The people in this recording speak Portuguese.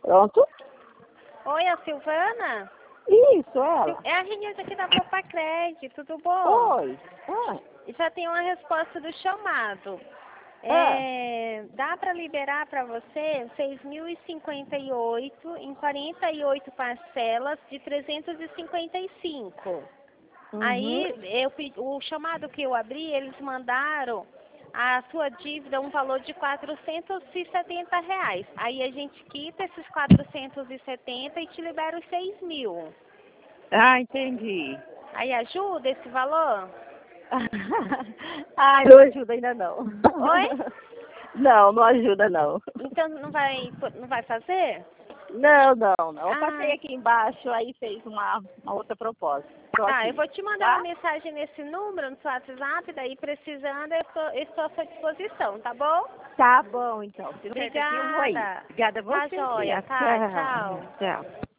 Pronto? Oi, a Silvana? Isso, ela. É a Renilde aqui da Popacred, tudo bom? Oi. Ah, Já tem uma resposta do chamado. ah. Dá para liberar para você 6.058 em 48 parcelas de 355. Uhum. Aí, o chamado que eu abri, eles mandaram a sua dívida um valor de R$ 470. Aí a gente quita esses 470 e te libera os 6.000. Ah, entendi. Aí ajuda esse valor? Ai, não ajuda ainda não. Oi? Não, não ajuda não. Então não vai fazer? Não, não, não. Eu passei Ah, aqui embaixo, aí fez uma outra proposta. Tô tá, eu aqui, vou te mandar uma tá? mensagem nesse número, no seu WhatsApp, daí precisando eu estou à sua disposição, tá bom? Tá bom, então. Se não sair daqui, eu vou aí. Obrigada. Obrigada a Tá você. joia, tá, Tchau. tchau. Tchau.